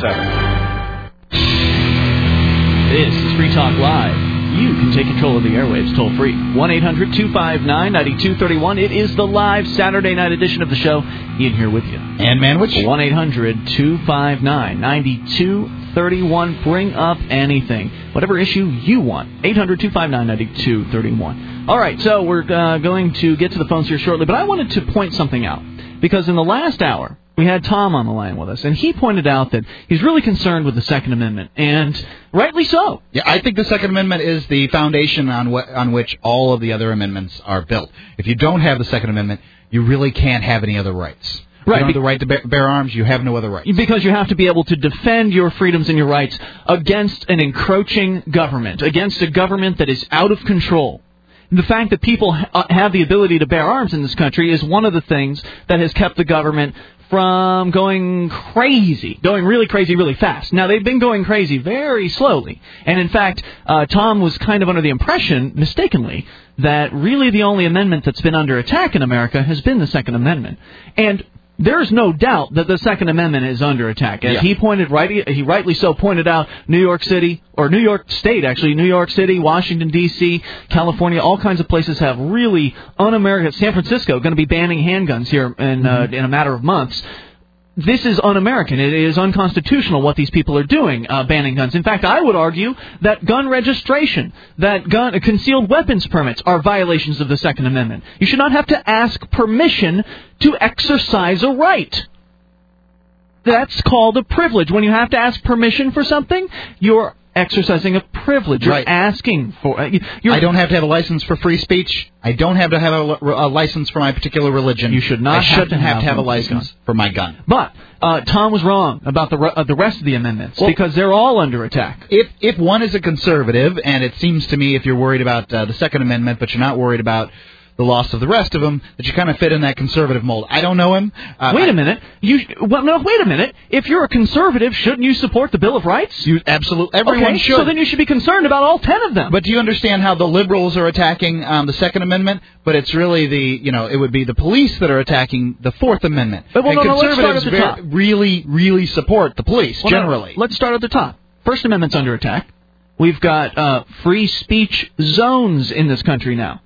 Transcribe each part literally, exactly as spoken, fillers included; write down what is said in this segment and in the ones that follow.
seven. This is Free Talk Live. You can take control of the airwaves toll-free. one eight hundred two five nine nine two three one. It is the live Saturday night edition of the show. Ian here with you. And Manwich. one eight hundred two five nine nine two three one. Bring up anything. Whatever issue you want. eight hundred two five nine nine two three one. All right, so we're uh, going to get to the phones here shortly, but I wanted to point something out. Because in the last hour, we had Tom on the line with us, and he pointed out that he's really concerned with the Second Amendment, and rightly so. Yeah, I think the Second Amendment is the foundation on wh- on which all of the other amendments are built. If you don't have the Second Amendment, you really can't have any other rights. Right. You don't have the right to bear, bear arms, you have no other rights. Because you have to be able to defend your freedoms and your rights against an encroaching government, against a government that is out of control. The fact that people ha- have the ability to bear arms in this country is one of the things that has kept the government from going crazy, going really crazy really fast. Now, they've been going crazy very slowly. And, in fact, uh, Tom was kind of under the impression, mistakenly, that really the only amendment that's been under attack in America has been the Second Amendment. And there's no doubt that the Second Amendment is under attack. As yeah. he pointed right, he rightly so pointed out, New York City, or New York State, actually, New York City, Washington, D C, California, all kinds of places have really un-American. San Francisco going to be banning handguns here in, uh, in a matter of months. This is un-American. It is unconstitutional what these people are doing, uh, banning guns. In fact, I would argue that gun registration, that gun uh, concealed weapons permits are violations of the Second Amendment. You should not have to ask permission to exercise a right. That's called a privilege. When you have to ask permission for something, you're exercising a privilege. You're right. asking for... Uh, you're, I don't have to have a license for free speech. I don't have to have a, a license for my particular religion. You should not I have shouldn't to have, have, to have a for license gun. for my gun. But uh, Tom was wrong about the, re- uh, the rest of the amendments, well, because they're all under attack. If if one is a conservative, and it seems to me if you're worried about uh, the Second Amendment, but you're not worried about the loss of the rest of them, that you kind of fit in that conservative mold. I don't know him. Uh, wait I, a minute. You well, no, wait a minute. If you're a conservative, shouldn't you support the Bill of Rights? You absolutely. Everyone okay, should. So then you should be concerned about all ten of them. But do you understand how the liberals are attacking um, the Second Amendment? But it's really the, you know, it would be the police that are attacking the Fourth Amendment. But, well, and no, no, let's start at conservatives the top. very, really, really support the police, well, generally. No, let's start at the top. First Amendment's under attack. We've got uh, free speech zones in this country now.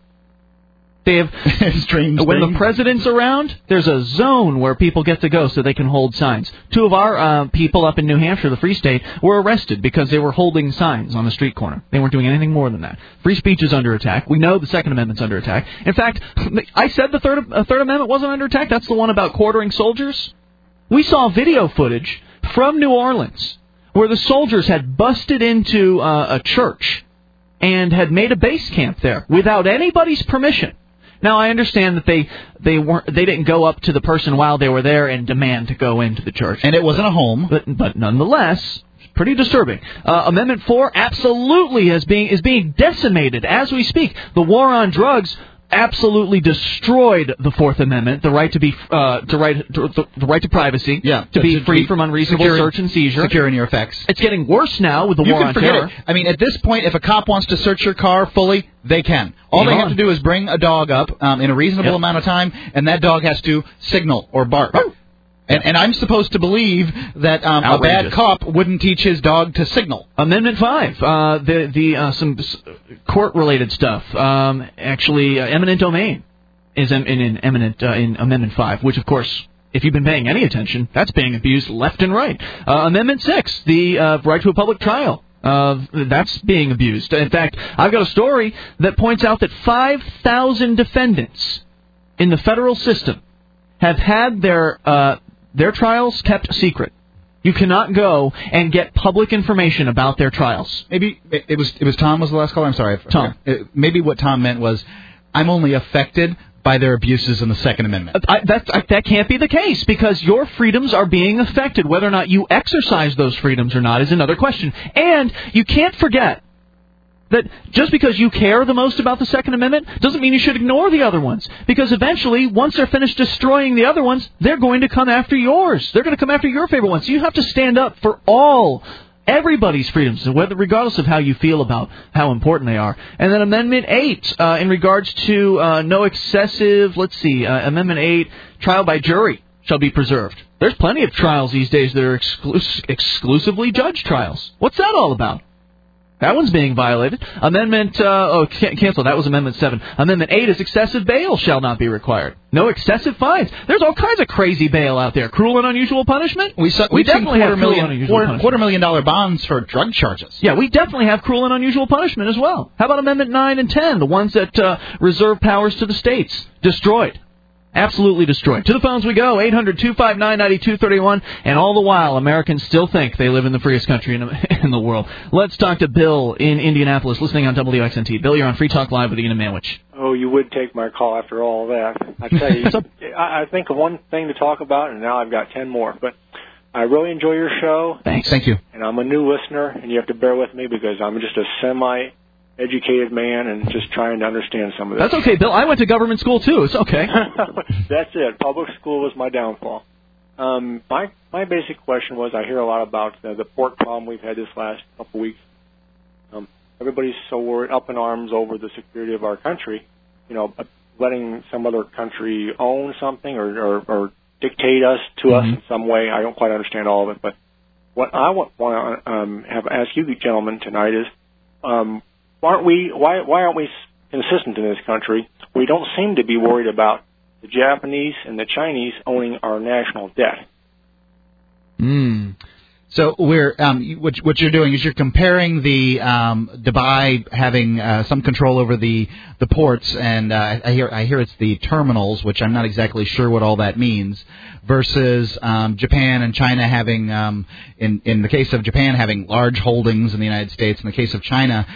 They have Strange when thing. the president's around, there's a zone where people get to go so they can hold signs. Two of our uh, people up in New Hampshire, the Free State, were arrested because they were holding signs on the street corner. They weren't doing anything more than that. Free speech is under attack. We know the Second Amendment's under attack. In fact, I said the Third, uh, Third Amendment wasn't under attack. That's the one about quartering soldiers. We saw video footage from New Orleans where the soldiers had busted into uh, a church and had made a base camp there without anybody's permission. Now, I understand that they they weren't they didn't go up to the person while they were there and demand to go into the church, and it wasn't a home. But but nonetheless, pretty disturbing. Uh, Amendment four absolutely is being is being decimated as we speak. The war on drugs absolutely destroyed the Fourth Amendment, the right to be uh, to right to, the, the right to privacy, yeah, to, to be to free be from unreasonable secure, search and seizure, secure in your effects. It's getting worse now with the you war can on forget terror. It. I mean, at this point, if a cop wants to search your car fully, they can. All Come they on. have to do is bring a dog up um, in a reasonable yep. amount of time, and that dog has to signal or bark. And, and I'm supposed to believe that um, a bad cop wouldn't teach his dog to signal. Amendment five, uh, the the uh, some court-related stuff. Um, actually, uh, eminent domain is in, in eminent uh, in Amendment five, which of course, if you've been paying any attention, that's being abused left and right. Uh, Amendment six, the uh, right to a public trial. Uh, that's being abused. In fact, I've got a story that points out that five thousand defendants in the federal system have had their uh, their trials kept secret. You cannot go and get public information about their trials. Maybe it, it was it was Tom was the last caller. I'm sorry, Tom. It, maybe what Tom meant was, I'm only affected by their abuses in the Second Amendment. I, that's, I, that can't be the case, because your freedoms are being affected. Whether or not you exercise those freedoms or not is another question. And you can't forget that just because you care the most about the Second Amendment doesn't mean you should ignore the other ones. Because eventually, once they're finished destroying the other ones, they're going to come after yours. They're going to come after your favorite ones. So you have to stand up for all everybody's freedoms, whether regardless of how you feel about how important they are. And then Amendment eight, uh, in regards to uh, no excessive, let's see, uh, Amendment eight, trial by jury. shall be preserved. There's plenty of trials these days that are exclus- exclusively judge trials. What's that all about? That one's being violated. Amendment, uh, oh, can- cancel. That was Amendment seven. Amendment eight is excessive bail shall not be required. No excessive fines. There's all kinds of crazy bail out there. Cruel and unusual punishment? We, su- we definitely have cruel and unusual quarter, punishment. Quarter million dollar bonds for drug charges. Yeah, we definitely have cruel and unusual punishment as well. How about Amendment nine and ten, the ones that uh, reserve powers to the states? Destroyed. Absolutely destroyed. To the phones we go, eight hundred two five nine nine two three one, and all the while, Americans still think they live in the freest country in, in the world. Let's talk to Bill in Indianapolis, listening on W X N T. Bill, you're on Free Talk Live with Ian and Manwich. Oh, you would take my call after all that. I tell you, I, I think of one thing to talk about, and now I've got ten more. But I really enjoy your show. Thanks. Thank you. And I'm a new listener, and you have to bear with me because I'm just a semi educated man and just trying to understand some of this. That's okay, Bill. I went to government school, too. It's okay. That's it. Public school was my downfall. Um, my my basic question was, I hear a lot about uh, the port problem we've had this last couple of weeks. Um, everybody's so worried, up in arms over the security of our country, you know, letting some other country own something or, or, or dictate us to mm-hmm. us in some way. I don't quite understand all of it, but what I want, want to um, have ask you gentlemen tonight is, um, Aren't we? Why? Why aren't we consistent in this country? We don't seem to be worried about the Japanese and the Chinese owning our national debt. Hmm. So we're um, what, what you're doing is you're comparing the um, Dubai having uh, some control over the the ports, and uh, I hear I hear it's the terminals, which I'm not exactly sure what all that means, versus um, Japan and China having, um, in in the case of Japan having large holdings in the United States. In the case of China,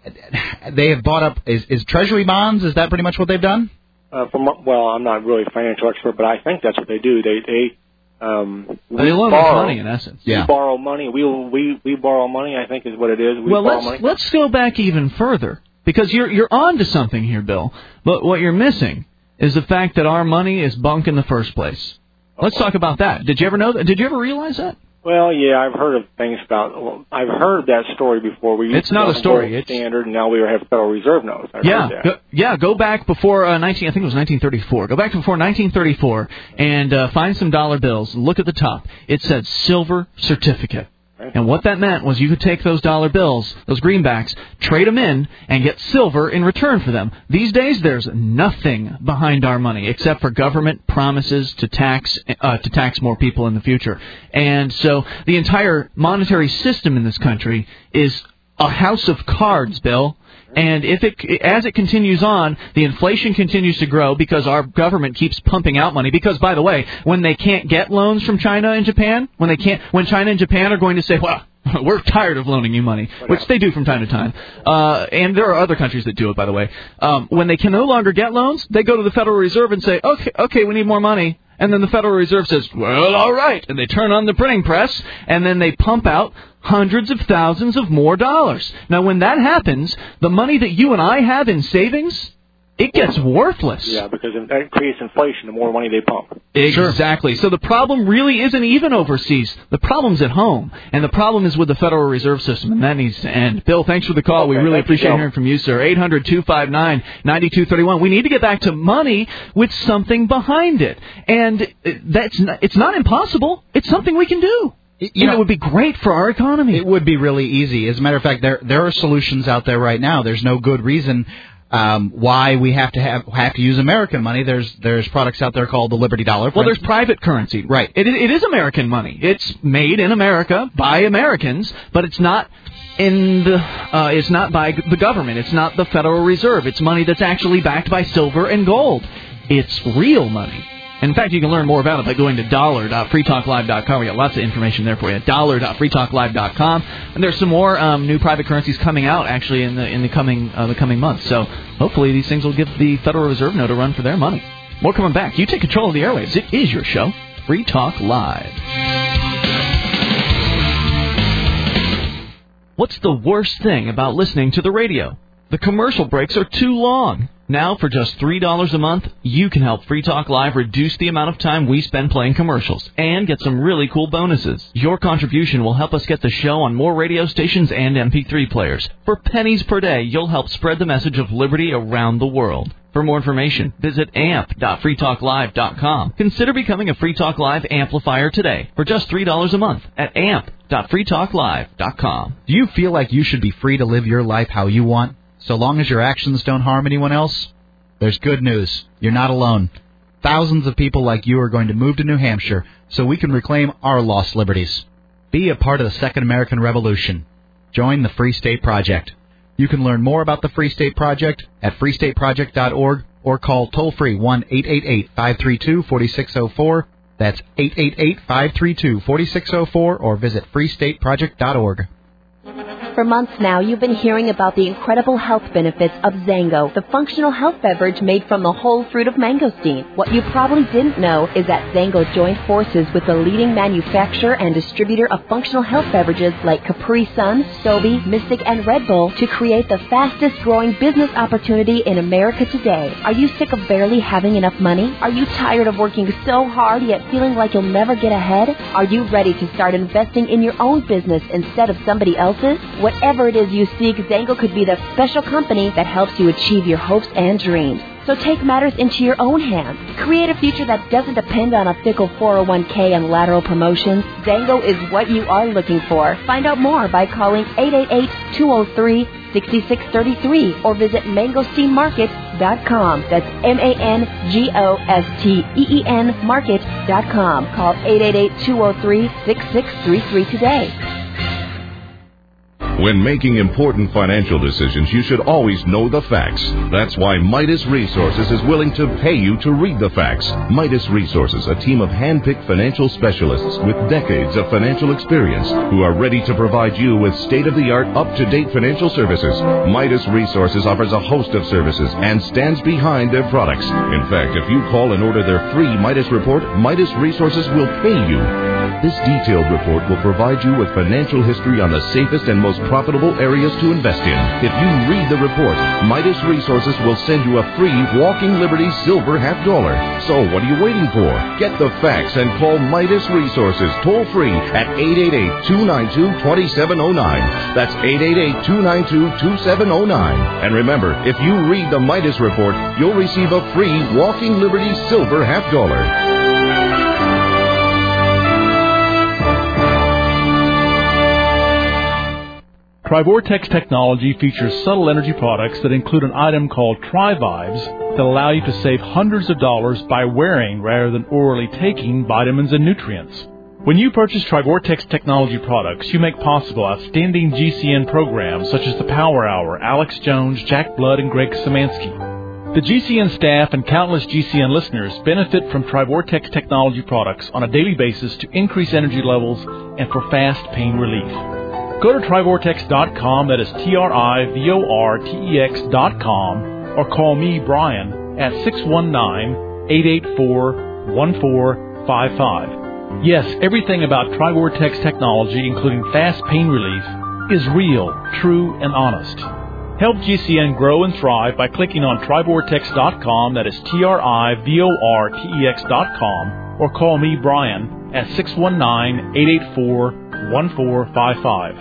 they have bought up, is, is Treasury bonds, is that pretty much what they've done? Uh, from well, I'm not really a financial expert, but I think that's what they do. They they um, they loan us money in essence. We yeah. borrow money. We we we borrow money. I think is what it is. We well, borrow let's money. let's go back even further because you're you're on to something here, Bill. But what you're missing is the fact that our money is bunk in the first place. Let's talk about that. Did you ever know that? Did you ever realize that? Well, yeah, I've heard of things about. Well, I've heard that story before. We used it's not a story. Gold it's standard, and now we have Federal Reserve notes. I've yeah, heard that. Go, yeah. Go back before uh, nineteen. I think it was nineteen thirty-four. Go back to before nineteen thirty-four and uh, find some dollar bills. Look at the top. It said silver certificate. And what that meant was you could take those dollar bills, those greenbacks, trade them in, and get silver in return for them. These days, there's nothing behind our money except for government promises to tax uh, to tax more people in the future. And so the entire monetary system in this country is a house of cards, Bill. And if it, as it continues on, the inflation continues to grow because our government keeps pumping out money. Because, by the way, when they can't get loans from China and Japan, when they can't, when China and Japan are going to say, well, we're tired of loaning you money, which they do from time to time, uh, and there are other countries that do it, by the way. Um, when they can no longer get loans, they go to the Federal Reserve and say, okay, okay, we need more money. And then the Federal Reserve says, well, all right. And they turn on the printing press, and then they pump out hundreds of thousands of more dollars. Now, when that happens, the money that you and I have in savings, it gets worthless. Yeah, because that creates inflation the more money they pump. Exactly. So the problem really isn't even overseas. The problem's at home. And the problem is with the Federal Reserve System, and that needs to end. Bill, thanks for the call. Okay, we really appreciate you, hearing from you, sir. eight hundred two five nine nine two three one. We need to get back to money with something behind it. And that's not, it's not impossible. It's something we can do. You and know, it would be great for our economy. It would be really easy. As a matter of fact, there there are solutions out there right now. There's no good reason Um, why we have to have have to use American money. There's there's products out there called the Liberty Dollar. Well, there's private currency. Right. It, it is American money. It's made in America by Americans, but it's not in the uh, it's not by the government. It's not the Federal Reserve. It's money that's actually backed by silver and gold. It's real money. In fact, you can learn more about it by going to dollar dot free talk live dot com. We got lots of information there for you. dollar dot free talk live dot com. And there's some more um, new private currencies coming out actually in the in the coming uh, the coming months. So hopefully these things will give the Federal Reserve Note a run for their money. More coming back. You take control of the airwaves. It is your show, Free Talk Live. What's the worst thing about listening to the radio? The commercial breaks are too long. Now, for just three dollars a month, you can help Free Talk Live reduce the amount of time we spend playing commercials and get some really cool bonuses. Your contribution will help us get the show on more radio stations and M P three players. For pennies per day, you'll help spread the message of liberty around the world. For more information, visit amp dot free talk live dot com. Consider becoming a Free Talk Live amplifier today for just three dollars a month at amp dot free talk live dot com. Do you feel like you should be free to live your life how you want, so long as your actions don't harm anyone else? There's good news. You're not alone. Thousands of people like you are going to move to New Hampshire so we can reclaim our lost liberties. Be a part of the Second American Revolution. Join the Free State Project. You can learn more about the Free State Project at free state project dot org or call toll-free one eight eight eight, five three two, four six zero four. That's eight eight eight, five three two, four six zero four or visit free state project dot org. For months now, you've been hearing about the incredible health benefits of Zango, the functional health beverage made from the whole fruit of mangosteen. What you probably didn't know is that Zango joined forces with the leading manufacturer and distributor of functional health beverages like Capri Sun, Sobe, Mystic, and Red Bull to create the fastest-growing business opportunity in America today. Are you sick of barely having enough money? Are you tired of working so hard yet feeling like you'll never get ahead? Are you ready to start investing in your own business instead of somebody else's? Whatever it is you seek, Zango could be the special company that helps you achieve your hopes and dreams. So take matters into your own hands. Create a future that doesn't depend on a fickle four oh one k and lateral promotions. Zango is what you are looking for. Find out more by calling eight eight eight, two oh three, six six three three or visit mangosteen market dot com. That's M A N G O S T E E N market dot com. Call eight eight eight, two oh three, six six three three today. When making important financial decisions, you should always know the facts. That's why Midas Resources is willing to pay you to read the facts. Midas Resources, a team of hand-picked financial specialists with decades of financial experience who are ready to provide you with state-of-the-art, up-to-date financial services. Midas Resources offers a host of services and stands behind their products. In fact, if you call and order their free Midas report, Midas Resources will pay you. This detailed report will provide you with financial history on the safest and most profitable areas to invest in. If you read the report, Midas Resources will send you a free Walking Liberty silver half dollar. So what are you waiting for? Get the facts and call Midas Resources toll free at eight eight eight, two nine two, two seven zero nine. That's eight eight eight, two nine two, two seven zero nine. And remember, if you read the Midas report, you'll receive a free Walking Liberty silver half dollar. Trivortex technology features subtle energy products that include an item called Tri-Vibes that allow you to save hundreds of dollars by wearing rather than orally taking vitamins and nutrients. When you purchase Trivortex technology products, you make possible outstanding G C N programs such as the Power Hour, Alex Jones, Jack Blood, and Greg Samansky. The G C N staff and countless G C N listeners benefit from Trivortex technology products on a daily basis to increase energy levels and for fast pain relief. Go to trivortex dot com, that is T R I V O R T E X dot com, or call me, Brian, at six one nine, eight eight four, one four five five. Yes, everything about Trivortex technology, including fast pain relief, is real, true, and honest. Help G C N grow and thrive by clicking on trivortex dot com, that is T R I V O R T E X dot com, or call me, Brian, at six one nine, eight eight four, one four five five.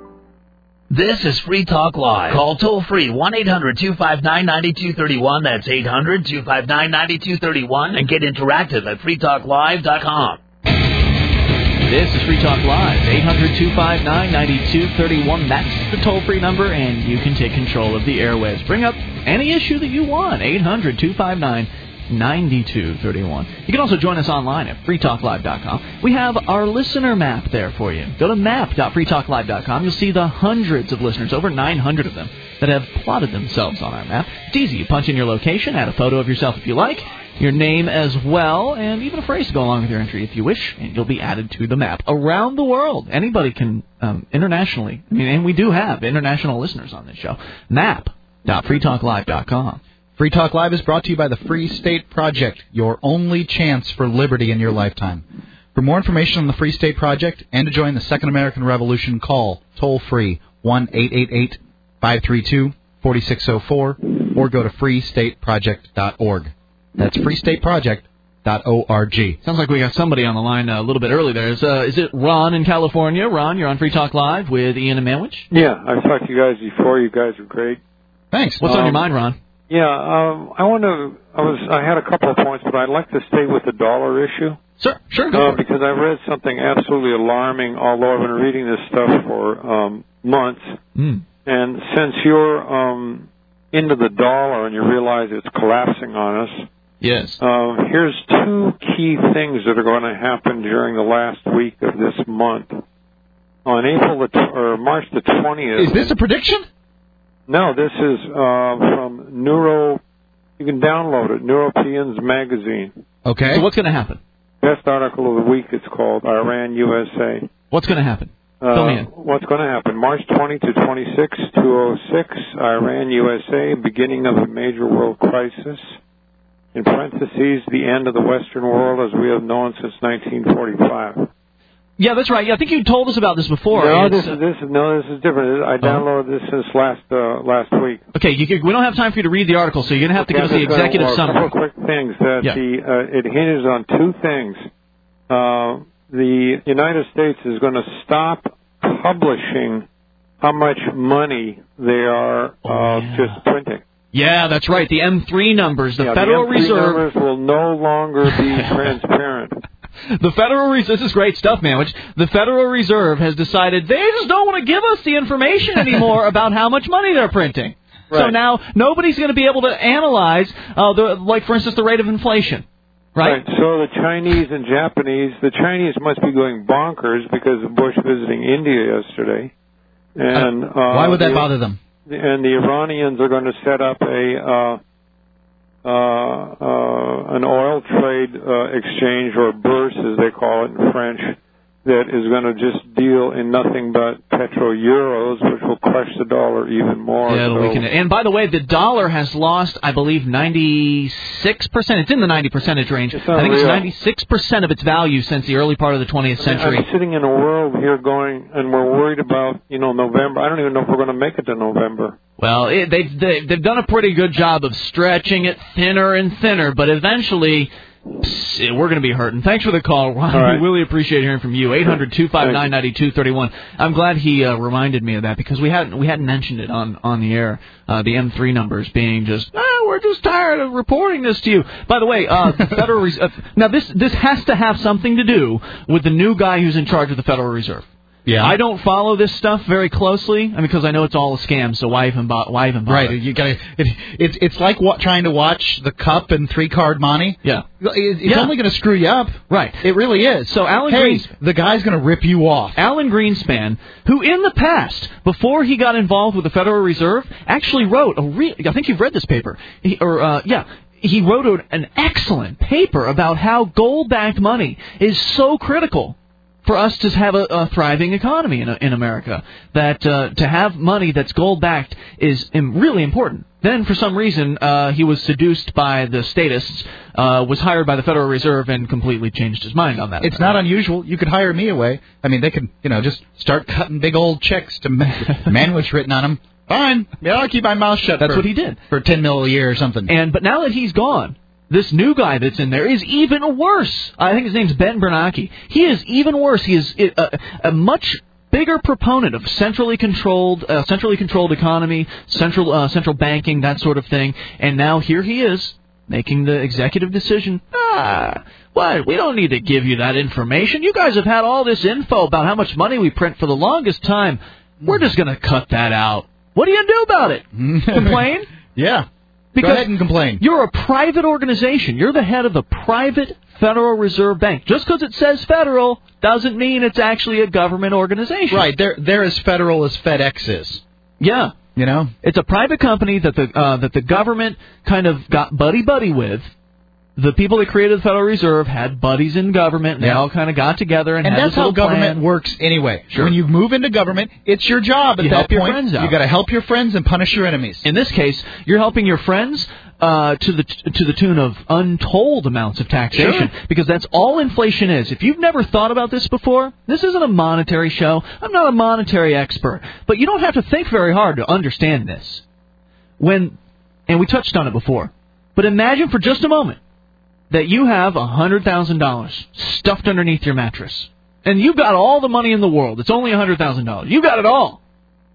This is Free Talk Live. Call toll-free one eight hundred, two five nine, nine two three one. That's eight hundred, two five nine, nine two three one. And get interactive at free talk live dot com. This is Free Talk Live, eight hundred, two five nine, nine two three one. That's the toll-free number, and you can take control of the airwaves. Bring up any issue that you want, eight hundred, two five nine, nine two three one. You can also join us online at free talk live dot com. We have our listener map there for you. Go to map dot free talk live dot com. You'll see the hundreds of listeners, over nine hundred of them, that have plotted themselves on our map. It's easy. You punch in your location, add a photo of yourself if you like, your name as well, and even a phrase to go along with your entry if you wish, and you'll be added to the map. Around the world, anybody can, um, internationally, I mean, and we do have international listeners on this show. map dot free talk live dot com. Free Talk Live is brought to you by the Free State Project, your only chance for liberty in your lifetime. For more information on the Free State Project and to join the Second American Revolution, call toll-free one eight eight eight, five three two, four six zero four or go to free state project dot org. That's free state project dot org. Sounds like we got somebody on the line a little bit early there. Is, uh, is it Ron in California? Ron, you're on Free Talk Live with Ian and Manwich? Yeah, I've talked to you guys before. You guys are great. Thanks. What's um, on your mind, Ron? Yeah, um, I want to. I was. I had a couple of points, but I'd like to stay with the dollar issue. Sure, sure, go uh, for it. Because I read something absolutely alarming. Although I've been reading this stuff for um, months, mm. and since you're um, into the dollar and you realize it's collapsing on us, yes. Uh, here's two key things that are going to happen during the last week of this month. On April the tw- or March the twentieth. Is this a prediction? No, this is uh, from Neuro. You can download it, Europeans Magazine. Okay. So what's going to happen? Best article of the week. It's called Iran U S A. What's going to happen? Uh, Fill me in. What's going to happen? March twentieth to twenty-sixth, two oh six, Iran U S A, beginning of a major world crisis. In parentheses, the end of the Western world as we have known since nineteen forty-five. Yeah, that's right. Yeah, I think you told us about this before. No, It's, this is this is no, this is different. I downloaded this since last uh, last week. Okay, you, we don't have time for you to read the article, so you're going to have to Okay, give us the just, uh, executive well, summary. A couple quick things that Yeah. the uh, it hinges on two things. Uh, the United States is going to stop publishing how much money they are uh, Oh, yeah. just printing. Yeah, that's right. The M three numbers, the Yeah, Federal the M three Reserve. numbers will no longer be transparent. The Federal Reserve, this is great stuff, man, which the Federal Reserve has decided they just don't want to give us the information anymore about how much money they're printing. Right. So now nobody's going to be able to analyze, uh, the, like, for instance, the rate of inflation. Right? Right. So the Chinese and Japanese, the Chinese must be going bonkers because of Bush visiting India yesterday. And uh, Why would that the, bother them? And the Iranians are going to set up a uh, uh, uh, an oil trade uh, exchange, or bourse as they call it in French, that is going to just deal in nothing but petro-euros, which will crush the dollar even more. Yeah, it'll so, weaken it. And by the way, the dollar has lost, I believe, ninety-six percent. It's in the ninety percentage range. It's I think it's unreal. ninety-six percent of its value since the early part of the twentieth century. I'm sitting in a world here going, and we're worried about, you know, November. I don't even know if we're going to make it to November. Well, it, they've, they've they've done a pretty good job of stretching it thinner and thinner, but eventually psst, we're going to be hurting. Thanks for the call, Ron. Right. We really appreciate hearing from you. eight hundred two five nine nine two three one. I'm glad he uh, reminded me of that because we hadn't we hadn't mentioned it on on the air. Uh, the M three numbers being just, ah, we're just tired of reporting this to you. By the way, uh, the Federal Reserve. Now this this has to have something to do with the new guy who's in charge of the Federal Reserve. Yeah. I don't follow this stuff very closely, I mean, because I know it's all a scam. So why even bo- why even bother? Right. You got it, it's it's like what, trying to watch the Cup and three card money. Yeah. It, it's Yeah. only going to screw you up. Right. It really is. So Alan hey, Greenspan, the guy's going to rip you off. Alan Greenspan, who in the past, before he got involved with the Federal Reserve, actually wrote a re- I think you've read this paper, he, or uh, yeah. He wrote an excellent paper about how gold-backed money is so critical for us to have a, a thriving economy in, in America, that uh, to have money that's gold-backed is um, really important. Then, for some reason, uh, he was seduced by the statists, uh, was hired by the Federal Reserve, and completely changed his mind on that. It's not unusual. You could hire me away. I mean, they could, you know, just start cutting big old checks to Manwich written on them. Fine. Yeah, I'll keep my mouth shut. That's for, what he did. For ten mil a year or something. And But now that he's gone, this new guy that's in there is even worse. I think his name's Ben Bernanke. He is even worse. He is a, a much bigger proponent of centrally controlled, uh, centrally controlled economy, central uh, central banking, that sort of thing. And now here he is making the executive decision. Ah, what? We don't need to give you that information. You guys have had all this info about how much money we print for the longest time. We're just going to cut that out. What do you do about it? Complain? Yeah. Because Go ahead and complain. You're a private organization. You're the head of the private Federal Reserve Bank. Just because it says federal doesn't mean it's actually a government organization. Right. They're they're as federal as FedEx is. Yeah. You know? It's a private company that the uh, that the government kind of got buddy-buddy with. The people that created the Federal Reserve had buddies in government, and they Yeah. all kind of got together and, And had that's this how little government plan. works anyway. Sure. When you move into government, it's your job at You that help your point. friends out. You got to help your friends and punish your enemies. In this case, you're helping your friends uh, to the to the tune of untold amounts of taxation, Sure. because that's all inflation is. If you've never thought about this before, this isn't a monetary show. I'm not a monetary expert, but you don't have to think very hard to understand this. When, and we touched on it before, but imagine for just a moment that you have one hundred thousand dollars stuffed underneath your mattress, and you've got all the money in the world. It's only one hundred thousand dollars. You got it all.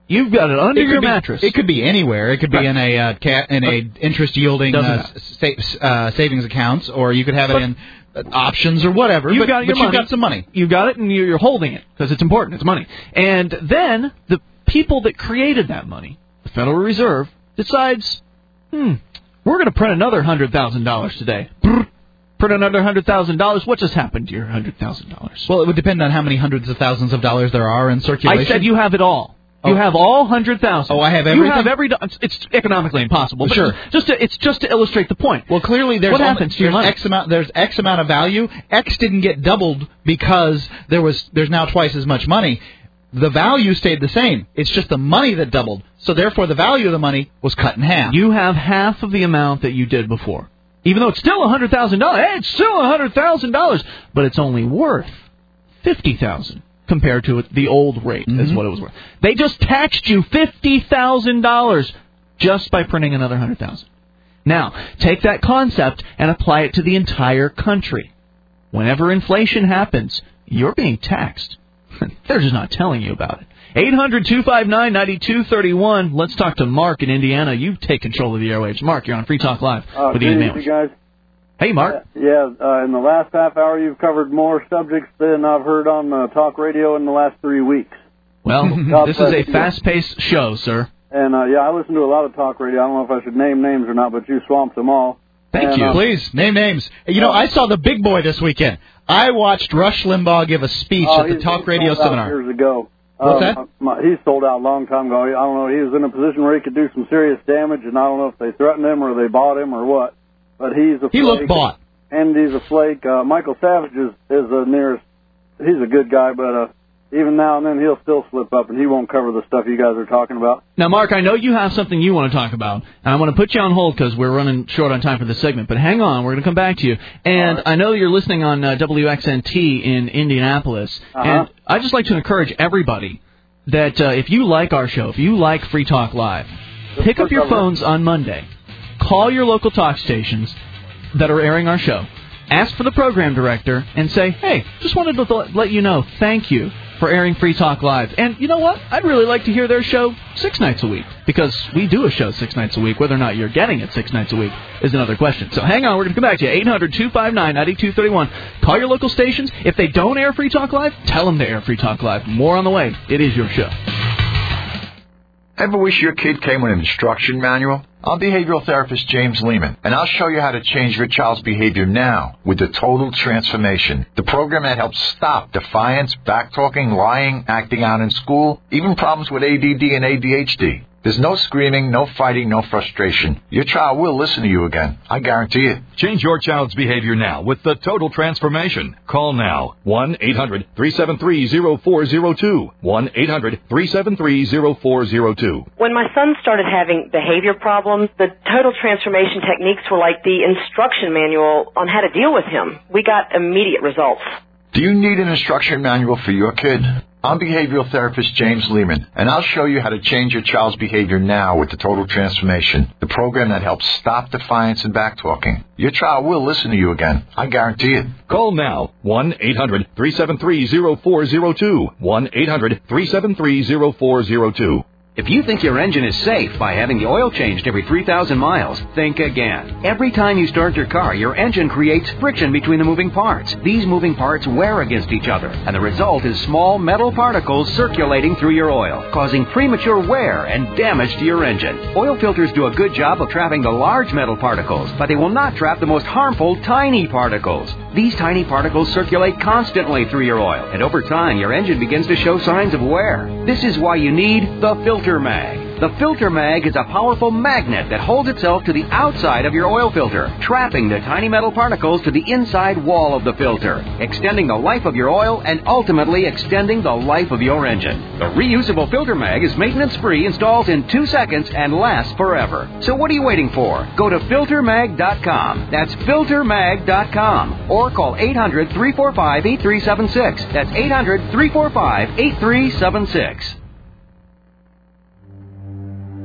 You've got it under it your be, mattress. It could be anywhere. It could be right. in a uh, ca- in a interest yielding uh, sa- uh, savings accounts, or you could have but it in uh, options or whatever. You've but got your but money. You've got some money. You've got it, and you're holding it because it's important. It's money. And then the people that created that money, the Federal Reserve, decides, hmm, we're going to print another one hundred thousand dollars today. Brr, print another one hundred thousand dollars. What just happened to your one hundred thousand dollars? Well, it would depend on how many hundreds of thousands of dollars there are in circulation. I said you have it all. You oh. have all one hundred thousand. Oh, I have everything? You have every... It's economically impossible. But sure. Just to, it's just to illustrate the point. Well, clearly there's... What only, happens to your money? X amount, there's X amount of value. X didn't get doubled because there was there's now twice as much money. The value stayed the same. It's just the money that doubled. So, therefore, the value of the money was cut in half. You have half of the amount that you did before. Even though it's still one hundred thousand dollars. Hey, it's still one hundred thousand dollars. But it's only worth fifty thousand dollars. Compared to the old rate, mm-hmm. is what it was worth. They just taxed you fifty thousand dollars just by printing another one hundred thousand dollars. Now, take that concept and apply it to the entire country. Whenever inflation happens, you're being taxed. They're just not telling you about it. eight hundred two five nine nine two three one. Let's talk to Mark in Indiana. You take control of the airwaves. Mark, you're on Free Talk Live uh, with Ian Manners. guys. Hey, Mark. Uh, yeah, uh, in the last half hour, you've covered more subjects than I've heard on uh, talk radio in the last three weeks. Well, this is a fast-paced show, sir. And, uh, yeah, I listen to a lot of talk radio. I don't know if I should name names or not, but you swamped them all. Thank and, you. Uh, Please, name names. You know, I saw the big boy this weekend. I watched Rush Limbaugh give a speech uh, at the talk radio sold out seminar. Years ago. What's um, that? My, he sold out a long time ago. I don't know. He was in a position where he could do some serious damage, and I don't know if they threatened him or they bought him or what. But he's a He looked bought. And he's a flake. Uh, Michael Savage is, is the nearest. He's a good guy, but uh, even now and then he'll still slip up, and he won't cover the stuff you guys are talking about. Now, Mark, I know you have something you want to talk about, and I want to put you on hold because we're running short on time for this segment. But hang on, we're going to come back to you. And right. I know you're listening on uh, W X N T in Indianapolis, uh-huh. and I'd just like to encourage everybody that uh, if you like our show, if you like Free Talk Live, pick up your phones on Monday, call your local talk stations that are airing our show, ask for the program director, and say, hey, just wanted to th- let you know, thank you for airing Free Talk Live. And you know what? I'd really like to hear their show six nights a week, because we do a show six nights a week. Whether or not you're getting it six nights a week is another question. So hang on, we're going to come back to you. eight hundred two five nine nine two three one. Call your local stations. If they don't air Free Talk Live, tell them to air Free Talk Live. More on the way. It is your show. Ever wish your kid came with an instruction manual? I'm behavioral therapist James Lehman, and I'll show you how to change your child's behavior now with the Total Transformation, the program that helps stop defiance, backtalking, lying, acting out in school, even problems with A D D and A D H D. There's no screaming, no fighting, no frustration. Your child will listen to you again. I guarantee it. Change your child's behavior now with the Total Transformation. Call now. one eight hundred three seven three zero four zero two. one eight hundred three seven three zero four zero two. When my son started having behavior problems, the Total Transformation techniques were like the instruction manual on how to deal with him. We got immediate results. Do you need an instruction manual for your kid? I'm behavioral therapist James Lehman, and I'll show you how to change your child's behavior now with the Total Transformation, the program that helps stop defiance and backtalking. Your child will listen to you again. I guarantee it. Call now. one eight hundred three seven three zero four zero two. one eight hundred three seven three zero four zero two. If you think your engine is safe by having the oil changed every three thousand miles, think again. Every time you start your car, your engine creates friction between the moving parts. These moving parts wear against each other, and the result is small metal particles circulating through your oil, causing premature wear and damage to your engine. Oil filters do a good job of trapping the large metal particles, but they will not trap the most harmful tiny particles. These tiny particles circulate constantly through your oil, and over time, your engine begins to show signs of wear. This is why you need the Filter Mag. The Filter Mag is a powerful magnet that holds itself to the outside of your oil filter, trapping the tiny metal particles to the inside wall of the filter, extending the life of your oil and ultimately extending the life of your engine. The reusable Filter Mag is maintenance-free, installs in two seconds, and lasts forever. So what are you waiting for? Go to filter mag dot com. That's filter mag dot com. Or call eight hundred three four five eight three seven six. That's eight hundred three four five eight three seven six.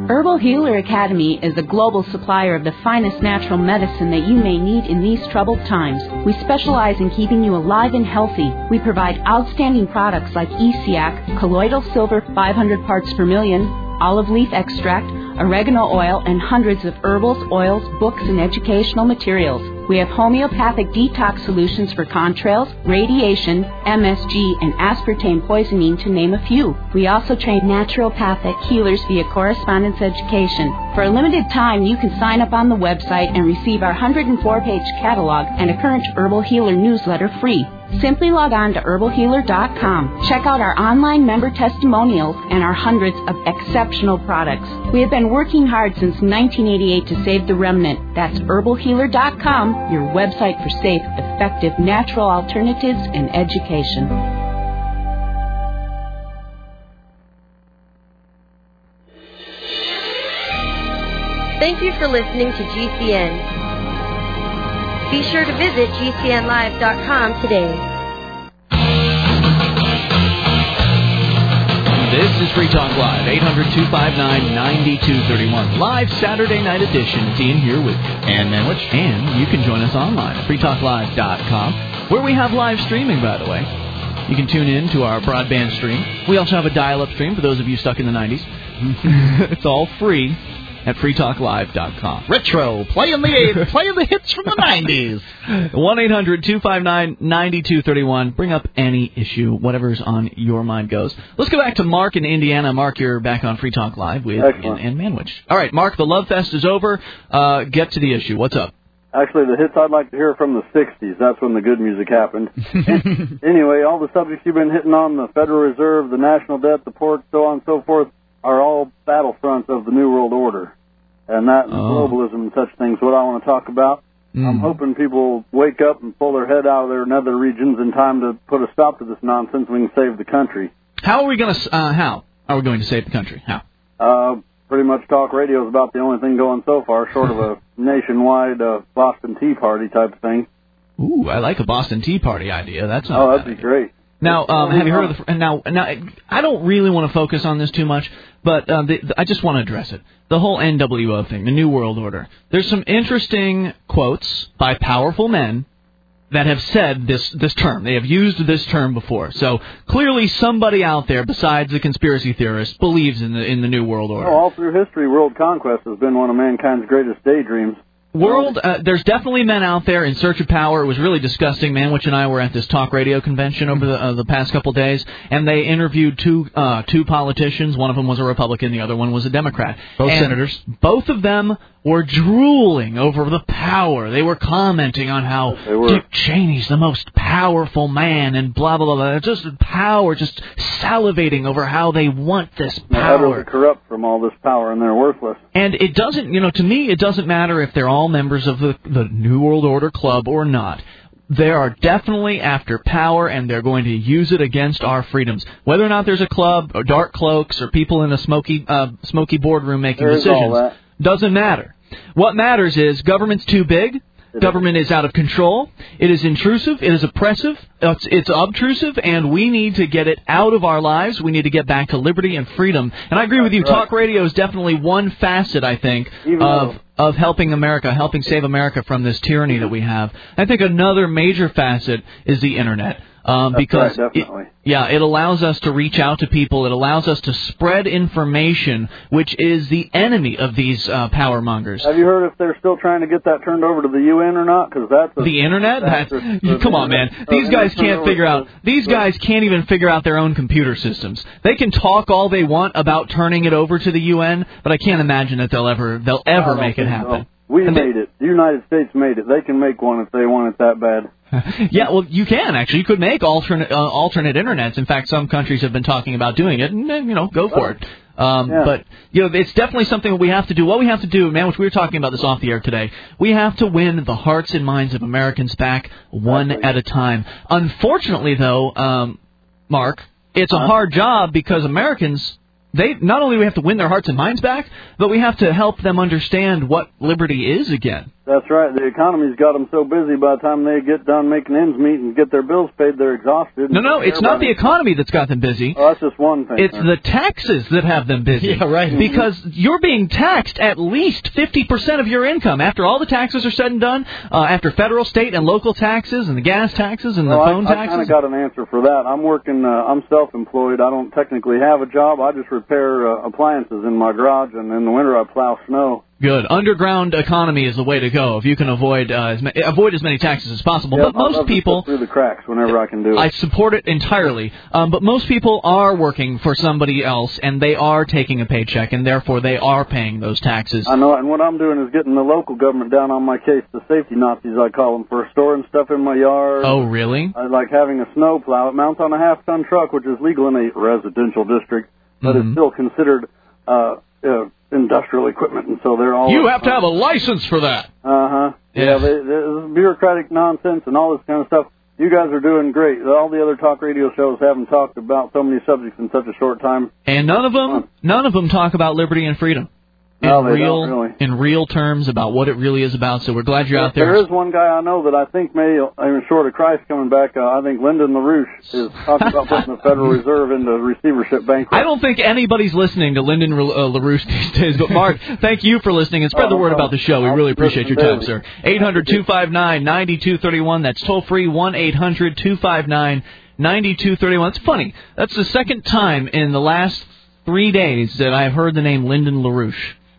Herbal Healer Academy is a global supplier of the finest natural medicine that you may need in these troubled times. We specialize in keeping you alive and healthy. We provide outstanding products like E C A C, colloidal silver five hundred parts per million, olive leaf extract, oregano oil, and hundreds of herbals, oils, books, and educational materials. We have homeopathic detox solutions for contrails, radiation, M S G, and aspartame poisoning, to name a few. We also train naturopathic healers via correspondence education. For a limited time, you can sign up on the website and receive our one hundred four page catalog and a current Herbal Healer newsletter free. Simply log on to herbal healer dot com. Check out our online member testimonials and our hundreds of exceptional products. We have been working hard since nineteen eighty-eight to save the remnant. That's herbal healer dot com, your website for safe, effective, natural alternatives and education. Thank you for listening to G C N. Be sure to visit G C N live dot com today. This is Free Talk Live, eight hundred, two five nine, nine two three one. Live Saturday night edition. It's Ian here with Ann Manwich. And you can join us online at free talk live dot com, where we have live streaming, by the way. You can tune in to our broadband stream. We also have a dial-up stream for those of you stuck in the nineties. It's all free at free talk live dot com. Retro, playing the playing the hits from the nineties. one eight hundred, two five nine, nine two three one. Bring up any issue, whatever's on your mind goes. Let's go back to Mark in Indiana. Mark, you're back on Free Talk Live with Ian and Manwich. All right, Mark, the Love Fest is over. Uh, get to the issue. What's up? Actually, the hits I'd like to hear from the sixties. That's when the good music happened. Anyway, all the subjects you've been hitting on, the Federal Reserve, the national debt, the ports, so on and so forth, are all battlefronts of the New World Order. And that and oh. globalism and such things, what I want to talk about. Mm. I'm hoping people wake up and pull their head out of their nether regions in time to put a stop to this nonsense and we can save the country. How are we going to, uh, how are we going to save the country? How? Uh, pretty much talk radio is about the only thing going so far, short of a nationwide uh, Boston Tea Party type of thing. Ooh, I like a Boston Tea Party idea. That's not Oh, that'd bad be great. Now, um, have you heard of the... Now, now, I don't really want to focus on this too much, but uh, the, the, I just want to address it. The whole N W O thing, the New World Order. There's some interesting quotes by powerful men that have said this this term. They have used this term before. So clearly somebody out there, besides the conspiracy theorists, believes in the in the New World Order. Oh, all through history, world conquest has been one of mankind's greatest daydreams. World, uh, there's definitely men out there in search of power. It was really disgusting. Manwich and I were at this talk radio convention over the, uh, the past couple days, and they interviewed two uh, two politicians. One of them was a Republican, the other one was a Democrat. Both and senators. Both of them were drooling over the power. They were commenting on how Dick Cheney's the most powerful man and blah, blah, blah, blah. Just power, just salivating over how they want this power. They're utterly corrupt from all this power, and they're worthless. And it doesn't, you know, to me, it doesn't matter if they're all members of the, the New World Order Club or not. They are definitely after power, and they're going to use it against our freedoms. Whether or not there's a club or dark cloaks or people in a smoky uh, smoky boardroom making There's decisions, all that. doesn't matter. What matters is government's too big. Government is out of control. It is intrusive. It is oppressive. It's, it's obtrusive, and we need to get it out of our lives. We need to get back to liberty and freedom. And I agree with you. Right. Talk radio is definitely one facet, I think, Even of though. of helping America, helping save America from this tyranny that we have. I think another major facet is the Internet. Um, That's because right, definitely. It, yeah, it allows us to reach out to people. It allows us to spread information, which is the enemy of these uh, power mongers. Have you heard if they're still trying to get that turned over to the U N or not? Because that's a the internet. That's, disaster. come on, man. These guys can't figure out. These guys can't even figure out their own computer systems. They can talk all they want about turning it over to the U N, but I can't imagine that they'll ever they'll ever make it happen. So. We And made they, it. The United States made it. They can make one if they want it that bad. Yeah, well, you can, actually. You could make alternate uh, alternate internets. In fact, some countries have been talking about doing it, and, you know, go for it. Um, Yeah. But, you know, it's definitely something that we have to do. What we have to do, man, which we were talking about this off the air today, we have to win the hearts and minds of Americans back one Exactly. at a time. Unfortunately, though, um, Mark, it's a Uh-huh. hard job because Americans... They not only do we have to win their hearts and minds back, but we have to help them understand what liberty is again. That's right. The economy's got them so busy by the time they get done making ends meet and get their bills paid, they're exhausted. No, no, it's not the economy that's got them busy. Oh, that's just one thing. It's sir. the taxes that have them busy. Yeah, right. Because you're being taxed at least fifty percent of your income. After all the taxes are said and done, uh, after federal, state, and local taxes, and the gas taxes, and the well, phone I, taxes. I kind of got an answer for that. I'm working, uh, I'm self-employed. I don't technically have a job. I just repair uh, appliances in my garage, and in the winter I plow snow. Good. Underground economy is the way to go if you can avoid uh, as ma- avoid as many taxes as possible. Yeah, but most I'll people through the cracks whenever I can do it. I support it entirely. Um, but most people are working for somebody else, and they are taking a paycheck, and therefore they are paying those taxes. I know, and what I'm doing is getting the local government down on my case, the safety Nazis I call them, for storing stuff in my yard. Oh, really? I like having a snow plow. It mounts on a half-ton truck, which is legal in a residential district, but Mm-hmm. it's still considered uh, uh, industrial equipment, and so they're all... You have to have a license for that. Uh-huh. Yeah. Yeah, they, they, bureaucratic nonsense and all this kind of stuff. You guys are doing great. All the other talk radio shows haven't talked about so many subjects in such a short time. And none of them, none of them talk about liberty and freedom. In No, they real, don't really. in real terms about what it really is about. So we're glad you're out there. There is one guy I know that I think may, I mean, short of Christ coming back, uh, I think Lyndon LaRouche is talking about putting the Federal Reserve into receivership bankruptcy. I don't think anybody's listening to Lyndon uh, LaRouche these days, but Mark, thank you for listening and spread Oh, the word no about the show. We I'll really appreciate your time, listen sir. eight hundred two five nine nine two three one. That's toll free, one eight hundred two five nine nine two three one. It's funny. That's the second time in the last three days that I've heard the name Lyndon LaRouche.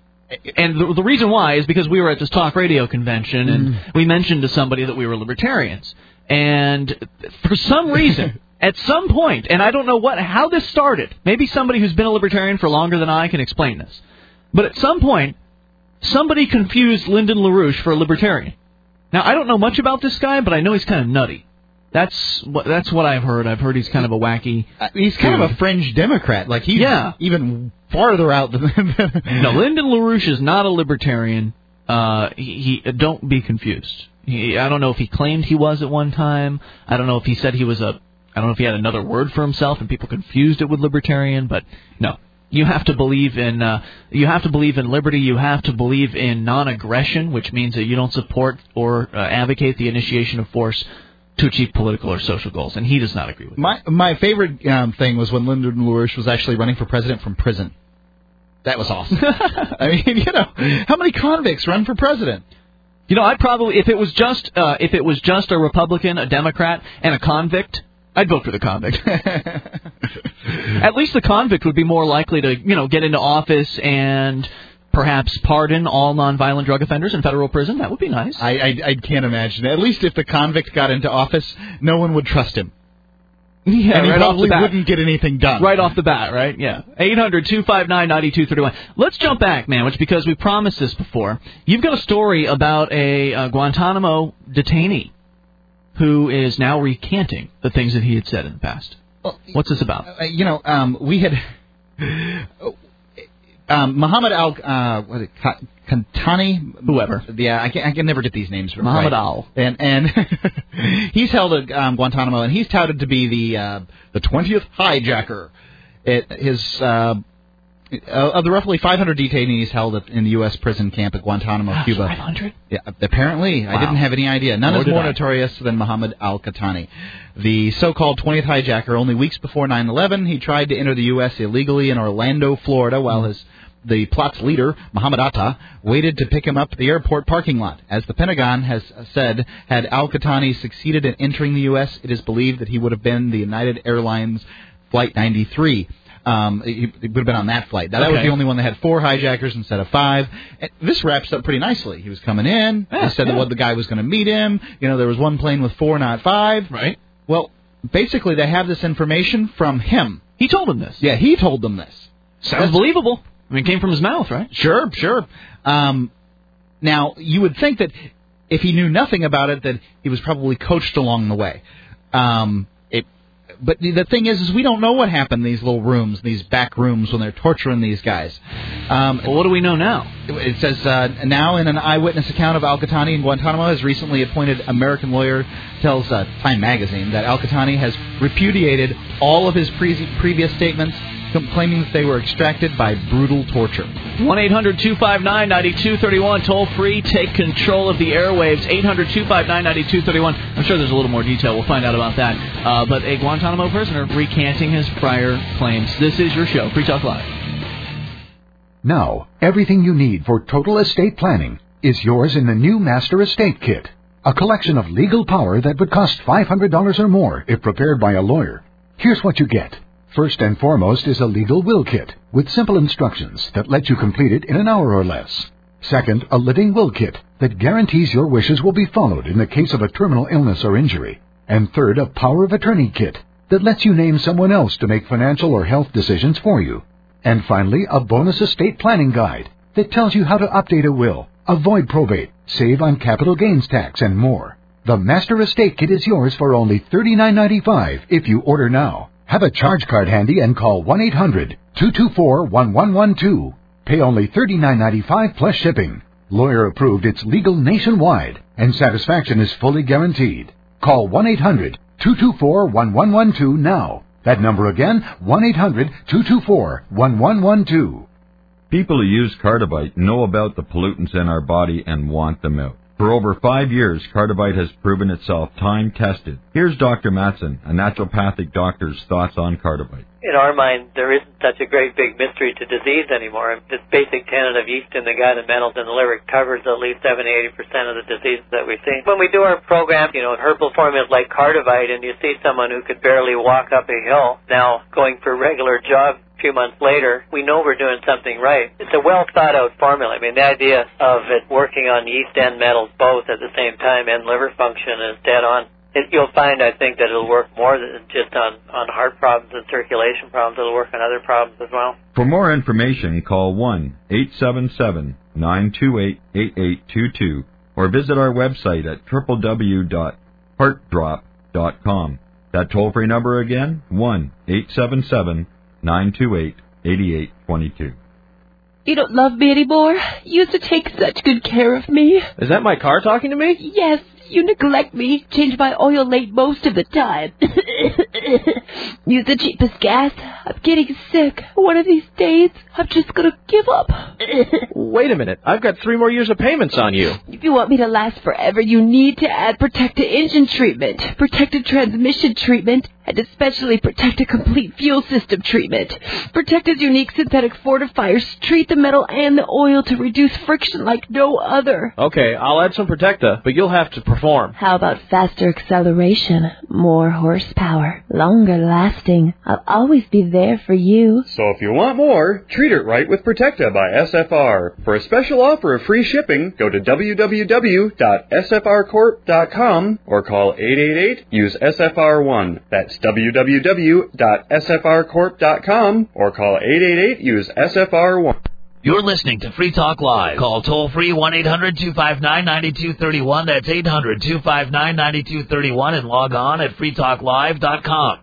And the, the reason why is because we were at this talk radio convention, and Mm. we mentioned to somebody that we were libertarians. And for some reason, at some point, and I don't know what how this started, maybe somebody who's been a libertarian for longer than I can explain this, but at some point, somebody confused Lyndon LaRouche for a libertarian. Now, I don't know much about this guy, but I know he's kind of nutty. That's what that's what I've heard. I've heard he's kind of a wacky. Uh, he's kind dude. of a fringe Democrat. Like he's Yeah. even farther out than. No, Lyndon LaRouche is not a libertarian. Uh, he, he don't be confused. He, I don't know if he claimed he was at one time. I don't know if he said he was a. I don't know if he had another word for himself and people confused it with libertarian. But no, you have to believe in. Uh, you have to believe in liberty. You have to believe in non-aggression, which means that you don't support or uh, advocate the initiation of force to achieve political or social goals, and he does not agree with My my favorite um, thing was when Lyndon LaRouche was actually running for president from prison. That was awesome. I mean, you know, how many convicts run for president? You know, I'd probably, if it was just uh, if it was just a Republican, a Democrat, and a convict, I'd vote for the convict. At least the convict would be more likely to, you know, get into office and perhaps pardon all nonviolent drug offenders in federal prison. That would be nice. I, I I can't imagine. At least if the convict got into office, no one would trust him. Yeah, and he right off probably the bat. wouldn't get anything done. Right off the bat, right? Yeah. eight hundred two five nine nine two three one. Let's jump back, man, which because we promised this before. You've got a story about a uh, Guantanamo detainee who is now recanting the things that he had said in the past. Well, What's this about? Uh, you know, um, we had um, Muhammad Al uh, what is it, Kantani, whoever. Yeah, I can I can never get these names right. Muhammad Al, and and he's held at um, Guantanamo, and he's touted to be the uh, the twentieth hijacker. It, his uh, of the roughly five hundred detainees held at, in the U S prison camp at Guantanamo, Gosh, Cuba. five hundred? Yeah, apparently. Wow. I didn't have any idea. None Nor is did more I. notorious than Muhammad al-Qatani. The so-called twentieth hijacker, only weeks before nine eleven, he tried to enter the U S illegally in Orlando, Florida, while his the plot's leader, Mohammed Atta, waited to pick him up at the airport parking lot. As the Pentagon has said, had al-Qatani succeeded in entering the U S, it is believed that he would have been the United Airlines Flight ninety-three. Um, he, he would have been on that flight. Now, that Okay. was the only one that had four hijackers instead of five. And this wraps up pretty nicely. He was coming in. Yeah, he said yeah. that the guy was going to meet him. You know, there was one plane with four, not five. Right. Well, basically, they have this information from him. He told them this. Yeah, he told them this. Sounds That's- believable. I mean, it came from his mouth, right? Sure, sure. Um, now, you would think that if he knew nothing about it, that he was probably coached along the way. Um, it, but the thing is, is we don't know what happened in these little rooms, these back rooms, when they're torturing these guys. Um, well, what do we know now? It says, uh, now in an eyewitness account of al-Qatani in Guantanamo, his recently appointed American lawyer tells uh, Time magazine that al-Qatani has repudiated all of his pre- previous statements, claiming that they were extracted by brutal torture. one eight hundred two five nine nine two three one, toll free. Take control of the airwaves. eight hundred two five nine nine two three one. I'm sure there's a little more detail. We'll find out about that. Uh, but a Guantanamo prisoner recanting his prior claims. This is your show, Free Talk Live. Now, everything you need for total estate planning is yours in the new Master Estate Kit. A collection of legal power that would cost five hundred dollars or more if prepared by a lawyer. Here's what you get. First and foremost is a legal will kit with simple instructions that let you complete it in an hour or less. Second, a living will kit that guarantees your wishes will be followed in the case of a terminal illness or injury. And third, a power of attorney kit that lets you name someone else to make financial or health decisions for you. And finally, a bonus estate planning guide that tells you how to update a will, avoid probate, save on capital gains tax, and more. The Master Estate Kit is yours for only thirty-nine ninety-five if you order now. Have a charge card handy and call one eight hundred two two four one one one two. Pay only thirty-nine ninety-five plus shipping. Lawyer approved, it's legal nationwide, and satisfaction is fully guaranteed. Call one eight hundred two two four one one one two now. That number again, one eight hundred two two four one one one two. People who use Cardivite know about the pollutants in our body and want them out. For over five years, Cardivite has proven itself time-tested. Here's Doctor Matson, a naturopathic doctor's thoughts on Cardivite. In our mind, there isn't such a great big mystery to disease anymore. This basic tenet of yeast in the gut and metals in the liver covers at least seventy to eighty percent of the diseases that we see. When we do our program, you know, herbal formulas like Cardivite, and you see someone who could barely walk up a hill now going for a regular jog a few months later, we know we're doing something right. It's a well-thought-out formula. I mean, the idea of it working on yeast and metals both at the same time and liver function is dead on. It, you'll find, I think, that it'll work more than just on, on heart problems and circulation problems. It'll work on other problems as well. For more information, call one eight seven seven nine two eight eight eight two two or visit our website at w w w dot heart drop dot com. That toll-free number again, one eight seven seven nine two eight eight eight two two. You don't love me anymore? You used to take such good care of me. Is that my car talking to me? Yes. You neglect me, change my oil late most of the time. Use the cheapest gas. I'm getting sick. One of these days, I'm just gonna give up. Wait a minute. I've got three more years of payments on you. If you want me to last forever, you need to add Protecta engine treatment, Protecta transmission treatment, and especially Protecta complete fuel system treatment. Protecta's unique synthetic fortifiers treat the metal and the oil to reduce friction like no other. Okay, I'll add some Protecta, but you'll have to perform. How about faster acceleration, more horsepower, longer lasting? I'll always be there for you. So if you want more, treat it right with Protecta by S F R. For a special offer of free shipping, go to w w w dot s f r corp dot com or call eight eight eight, use S F R one. That's w w w dot s f r corp dot com or call eight eight eight, use S F R one. You're listening to Free Talk Live. Call toll-free one eight hundred two five nine nine two three one. That's eight hundred two five nine nine two three one and log on at free talk live dot com.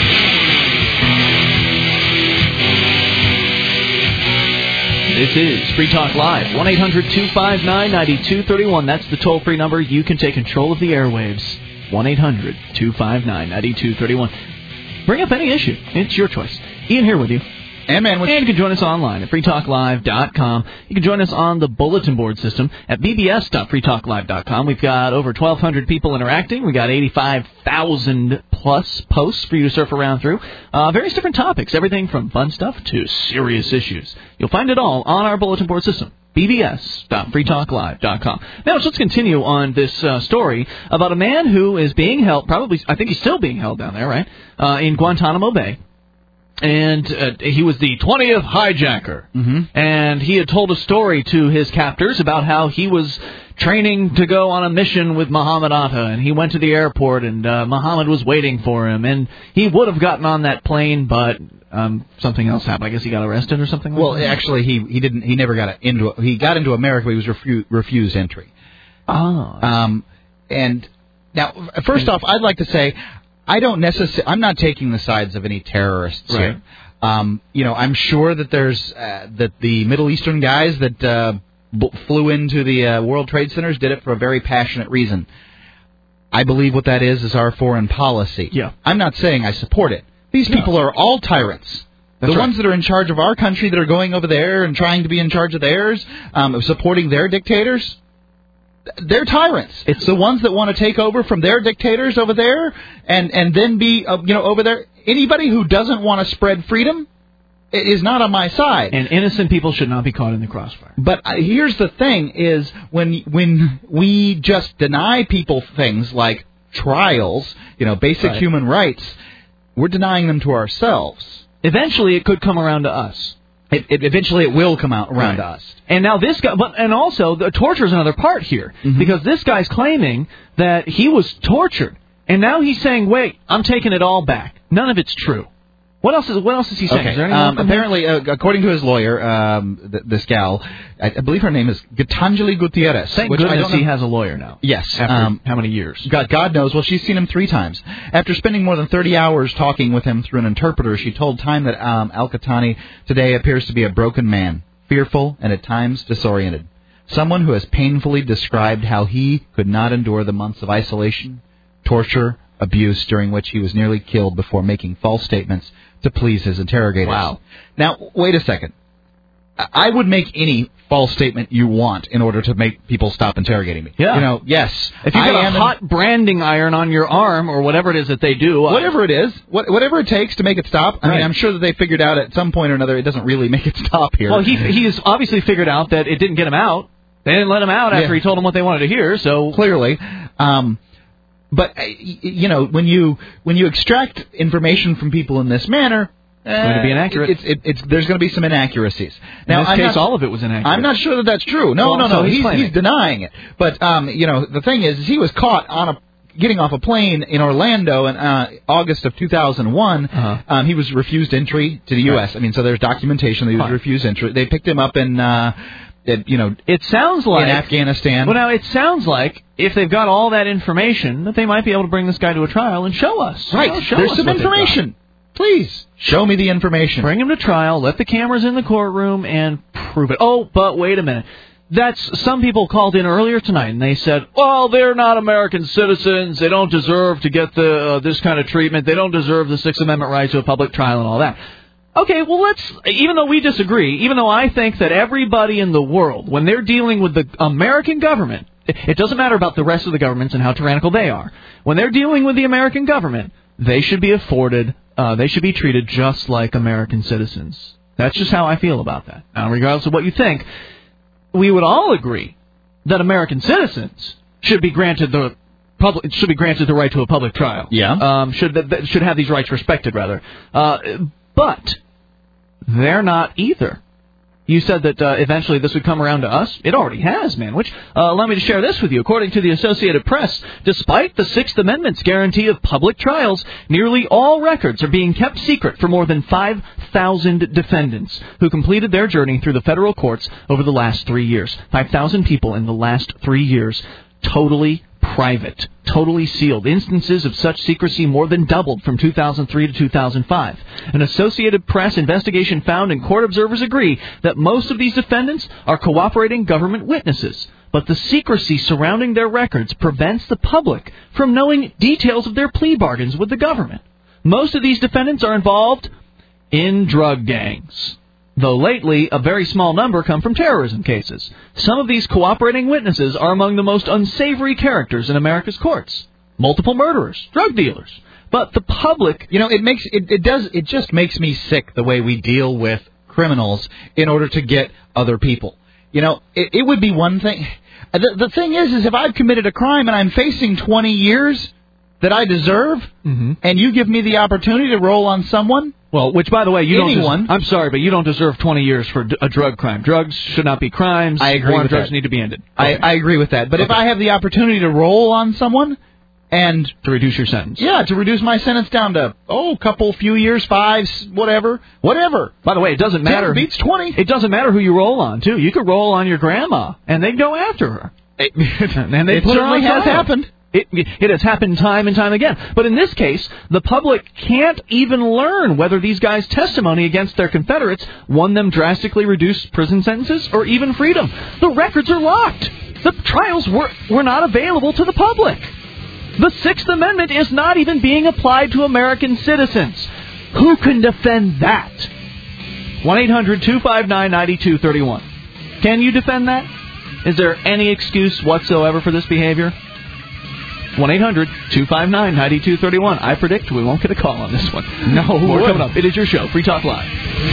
This is Free Talk Live. one eight hundred two five nine nine two three one. That's the toll-free number. You can take control of the airwaves. one eight hundred two five nine nine two three one. Bring up any issue. It's your choice. Ian here with you. And, man, and you can join us online at free talk live dot com. You can join us on the bulletin board system at b b s dot free talk live dot com. We've got over twelve hundred people interacting. We've got eighty-five thousand plus posts for you to surf around through. Uh, various different topics, everything from fun stuff to serious issues. You'll find it all on our bulletin board system. b b s dot free talk live dot com. Now, let's continue on this uh, story about a man who is being held, probably, I think he's still being held down there, right, uh, in Guantanamo Bay. And uh, he was the twentieth hijacker. Mm-hmm. And he had told a story to his captors about how he was training to go on a mission with Muhammad Atta. And he went to the airport, and uh, Muhammad was waiting for him. And he would have gotten on that plane, but um, something else happened. I guess he got arrested or something like well, that? Well, actually, he he didn't. He never got into. He got into America, but he was refu- refused entry. Oh. Um, and now, first off, I'd like to say, I don't necessarily. I'm not taking the sides of any terrorists right. here. Um, you know, I'm sure that there's uh, that the Middle Eastern guys that uh, b- flew into the uh, World Trade Centers did it for a very passionate reason. I believe what that is is our foreign policy. Yeah. I'm not saying I support it. These people no. are all tyrants. the right. ones that are in charge of our country that are going over there and trying to be in charge of theirs, um, supporting their dictators, they're tyrants. It's the ones that want to take over from their dictators over there and, and then be, uh, you know, over there. Anybody who doesn't want to spread freedom is not on my side. And innocent people should not be caught in the crossfire. But uh, here's the thing is when when we just deny people things like trials, you know, basic Right. human rights, we're denying them to ourselves. Eventually, it could come around to us. It, it, eventually, it will come out around Right. to us. And now this guy, but and also the torture is another part here Mm-hmm. because this guy's claiming that he was tortured, and now he's saying, "Wait, I'm taking it all back. None of it's true." What else is What else is he saying? Okay. Is there any more Um, from him? apparently, uh, according to his lawyer, um, th- this gal, I, I believe her name is Gitanjali Gutierrez. Thank which I goodness don't he know- has a lawyer now. Yes. After um, how many years? God, God knows. Well, she's seen him three times. After spending more than thirty hours talking with him through an interpreter, she told Time that um, Al-Qahtani today appears to be a broken man, fearful and at times disoriented. Someone who has painfully described how he could not endure the months of isolation, torture, abuse during which he was nearly killed before making false statements to please his interrogators. Wow. Now, wait a second. I I would make any false statement you want in order to make people stop interrogating me. Yeah. You know, yes. If you've I got a am hot branding iron on your arm or whatever it is that they do, uh, Whatever it is, what, whatever it takes to make it stop. I Right. mean, I'm sure that they figured out at some point or another it doesn't really make it stop here. Well, he he's obviously figured out that it didn't get him out. They didn't let him out after Yeah. he told them what they wanted to hear. So clearly, um, but uh, y- you know, when you when you extract information from people in this manner, It's going to be uh, inaccurate. It's, it, it's there's going to be some inaccuracies. Now, in this I'm case, not, all of it was inaccurate. I'm not sure that that's true. No, Well, no, so no. he's He's, claiming. he's denying it. But um, you know, the thing is, he was caught on a getting off a plane in Orlando in uh, August of two thousand one. Uh-huh. Um, he was refused entry to the U S. Right. I mean, so there's documentation that he was Fine. refused entry. They picked him up in, uh, it, you know, It sounds like in Afghanistan. Well, now it sounds like if they've got all that information, that they might be able to bring this guy to a trial and show us. Right. You know, show There's us some what they've got. information. Please show me the information. Bring him to trial. Let the cameras in the courtroom and prove it. Oh, but wait a minute. That's some people called in earlier tonight and they said, "Well, they're not American citizens. They don't deserve to get the uh, this kind of treatment. They don't deserve the Sixth Amendment right to a public trial and all that." Okay, well, let's, even though we disagree, even though I think that everybody in the world, when they're dealing with the American government, it, it doesn't matter about the rest of the governments and how tyrannical they are. When they're dealing with the American government, they should be afforded, uh, they should be treated just like American citizens. That's just how I feel about that. Now, regardless of what you think, we would all agree that American citizens should be granted the public should be granted the right to a public trial. Yeah. Um, should that should have these rights respected, rather. Uh, but they're not either. You said that uh, eventually this would come around to us. It already has, man. Which, uh, allow me to share this with you. According to the Associated Press, despite the Sixth Amendment's guarantee of public trials, nearly all records are being kept secret for more than five thousand defendants who completed their journey through the federal courts over the last three years. five thousand people in the last three years. Totally private, totally sealed. Instances of such secrecy more than doubled from two thousand three to two thousand five. An Associated Press investigation found and court observers agree that most of these defendants are cooperating government witnesses. But the secrecy surrounding their records prevents the public from knowing details of their plea bargains with the government. Most of these defendants are involved in drug gangs, though lately a very small number come from terrorism cases. Some of these cooperating witnesses are among the most unsavory characters in America's courts. Multiple murderers, drug dealers. But the public... You know, it makes it, it does it just makes me sick the way we deal with criminals in order to get other people. You know, it, it would be one thing. The, the thing is, is if I've committed a crime and I'm facing twenty years that I deserve, mm-hmm. and you give me the opportunity to roll on someone... Well, which, by the way, you Anyone. don't. Des- I'm sorry, but you don't deserve twenty years for d- a drug crime. Drugs should not be crimes. I agree War on with drugs that. need to be ended. I, Okay. I agree with that. But if Okay. I have the opportunity to roll on someone and to reduce your sentence, yeah, to reduce my sentence down to oh, a couple, few years, five, s- whatever, whatever. By the way, it doesn't matter. ten beats twenty. It doesn't matter who you roll on, too. You could roll on your grandma, and they'd go after her. It, and they it put her certainly on has trial. happened. It, it has happened time and time again. But in this case, the public can't even learn whether these guys' testimony against their Confederates won them drastically reduced prison sentences or even freedom. The records are locked. The trials were, were not available to the public. The Sixth Amendment is not even being applied to American citizens. Who can defend that? one eight hundred two five nine nine two three one. Can you defend that? Is there any excuse whatsoever for this behavior? one eight hundred two five nine nine two three one. I predict we won't get a call on this one. No, More we coming up. It is your show, Free Talk Live.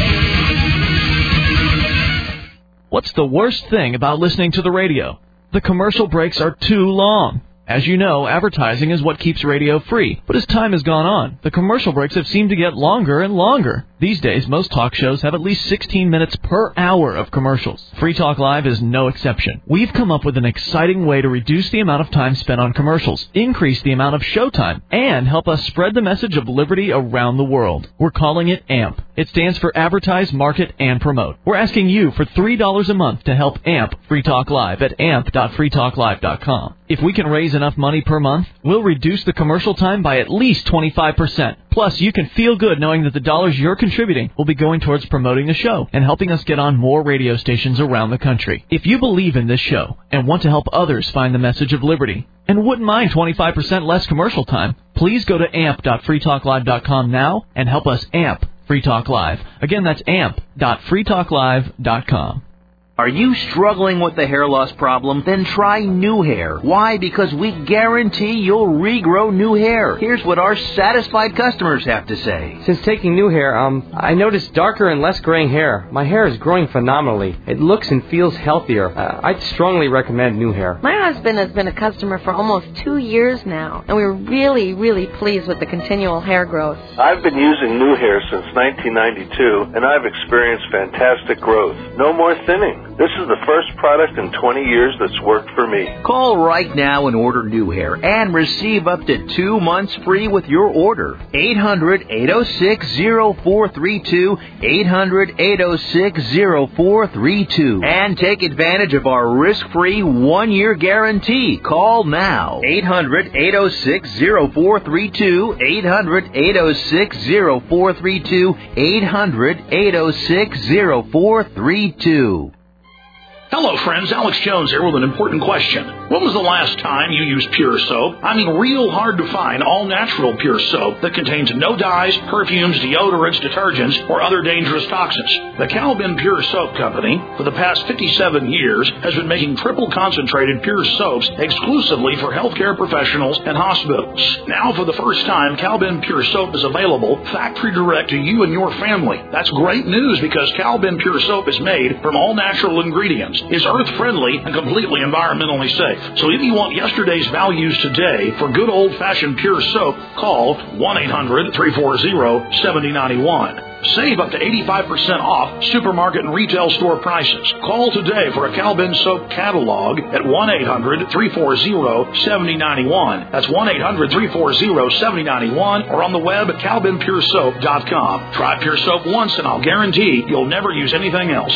What's the worst thing about listening to the radio? The commercial breaks are too long. As you know, advertising is what keeps radio free. But as time has gone on, the commercial breaks have seemed to get longer and longer. These days, most talk shows have at least sixteen minutes per hour of commercials. Free Talk Live is no exception. We've come up with an exciting way to reduce the amount of time spent on commercials, increase the amount of showtime, and help us spread the message of liberty around the world. We're calling it A M P. It stands for Advertise, Market, and Promote. We're asking you for three dollars a month to help A M P Free Talk Live at amp dot free talk live dot com. If we can raise enough money per month, we'll reduce the commercial time by at least twenty-five percent. Plus, you can feel good knowing that the dollars you're contributing will be going towards promoting the show and helping us get on more radio stations around the country. If you believe in this show and want to help others find the message of liberty and wouldn't mind twenty-five percent less commercial time, please go to amp dot free talk live dot com now and help us amp Free Talk Live. Again, that's amp dot free talk live dot com. Are you struggling with the hair loss problem? Then try New Hair. Why? Because we guarantee you'll regrow new hair. Here's what our satisfied customers have to say. Since taking New Hair, um, I noticed darker and less graying hair. My hair is growing phenomenally. It looks and feels healthier. Uh, I'd strongly recommend New Hair. My husband has been a customer for almost two years now, and we're really, really pleased with the continual hair growth. I've been using New Hair since nineteen ninety-two, and I've experienced fantastic growth. No more thinning. This is the first product in twenty years that's worked for me. Call right now and order New Hair and receive up to two months free with your order. eight hundred eight oh six oh four three two, eight hundred eight oh six oh four three two. And take advantage of our risk-free one-year guarantee. Call now. eight hundred eight oh six oh four three two, eight hundred eight oh six oh four three two, eight hundred eight oh six oh four three two. Hello, friends. Alex Jones here with an important question. When was the last time you used Pure Soap? I mean, real hard to find all-natural Pure Soap that contains no dyes, perfumes, deodorants, detergents, or other dangerous toxins. The Calvin Pure Soap Company, for the past fifty-seven years, has been making triple-concentrated Pure Soaps exclusively for healthcare professionals and hospitals. Now, for the first time, Calvin Pure Soap is available factory direct to you and your family. That's great news because Calvin Pure Soap is made from all-natural ingredients, is earth-friendly, and completely environmentally safe. So if you want yesterday's values today for good old-fashioned pure soap, call one eight hundred three four zero seven zero nine one. Save up to eighty-five percent off supermarket and retail store prices. Call today for a Calvin Soap catalog at one eight hundred three four zero seven zero nine one. That's one eight hundred three four zero seven zero nine one, or on the web at calvin pure soap dot com. Try Pure Soap once and I'll guarantee you'll never use anything else.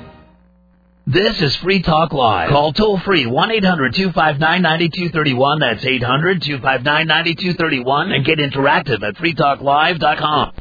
This is Free Talk Live. Call toll-free one eight hundred two five nine nine two three one. That's eight hundred two five nine nine two three one. And get interactive at free talk live dot com.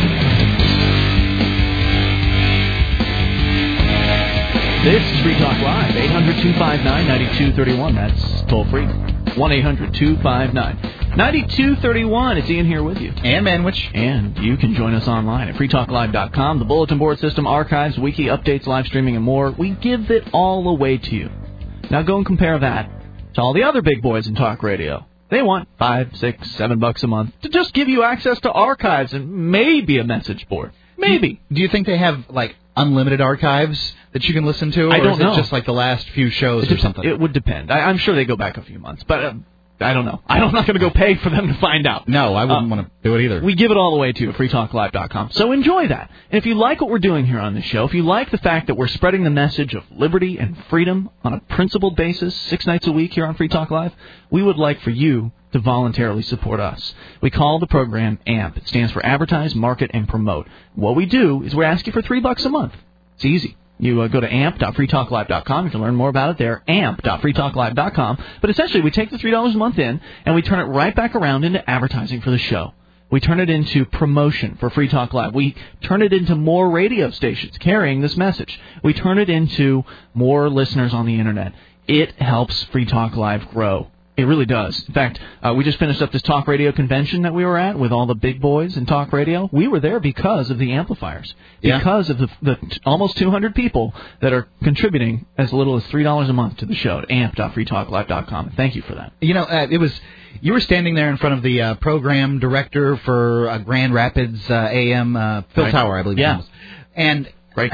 This is Free Talk Live. eight hundred two five nine nine two three one. That's toll-free. one eight hundred two five nine nine two three one. It's Ian here with you. And Manwich. And you can join us online at free talk live dot com. The bulletin board system, archives, wiki, updates, live streaming, and more. We give it all away to you. Now go and compare that to all the other big boys in talk radio. They want five, six, seven bucks a month to just give you access to archives and maybe a message board. Maybe. Do you think they have, like, unlimited archives that you can listen to? Or I don't is know. It just like the last few shows it or something? It would depend. I, I'm sure they go back a few months, but uh, I don't know. I'm not going to go pay for them to find out. No, I wouldn't uh, want to do it either. We give it all away to you at free talk live dot com. So enjoy that. And if you like what we're doing here on this show, if you like the fact that we're spreading the message of liberty and freedom on a principled basis six nights a week here on Free Talk Live, we would like for you to voluntarily support us. We call the program A M P. It stands for Advertise, Market, and Promote. What we do is we ask you for three bucks a month. It's easy. You uh, go to amp dot free talk live dot com. You can learn more about it there, amp dot free talk live dot com. But essentially, we take the three dollars a month in, and we turn it right back around into advertising for the show. We turn it into promotion for Free Talk Live. We turn it into more radio stations carrying this message. We turn it into more listeners on the Internet. It helps Free Talk Live grow. It really does. In fact, uh, we just finished up this talk radio convention that we were at with all the big boys in talk radio. We were there because of the amplifiers, Yeah. because of the, the t- almost two hundred people that are contributing as little as three dollars a month to the show at amp dot free talk live dot com. Thank you for that. You know, uh, it was you were standing there in front of the uh, program director for uh, Grand Rapids uh, A M, uh, Phil Right. Tower, I believe. Yeah. It was. And right.